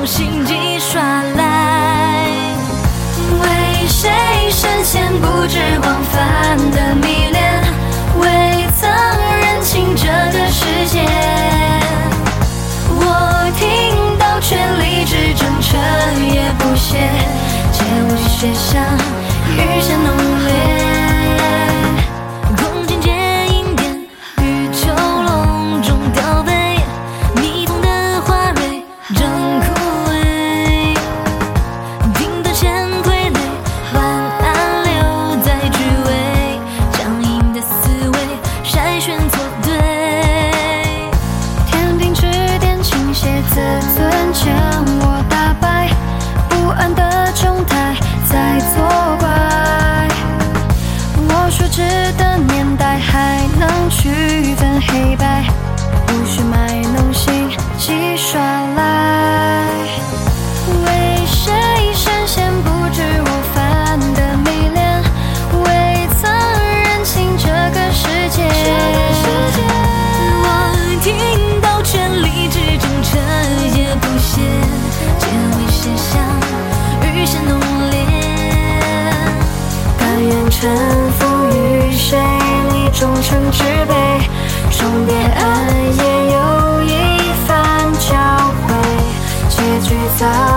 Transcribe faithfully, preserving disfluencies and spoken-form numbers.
心机耍赖。为谁深陷不知往返的迷恋，未曾认清这个世界。我听到全力之争，彻夜不歇，借我血香，愈显浓烈。自尊将我打败，不安的状态在作怪。我熟知的年代还能区分黑白，无需卖弄心机耍赖。为谁深陷不知我犯的迷恋，未曾认清这个世界。我听到全力之争，彻夜不歇，借为血香，愈显浓烈。甘愿臣服于谁，你终成之辈，重叠爱也有一番交汇，结局早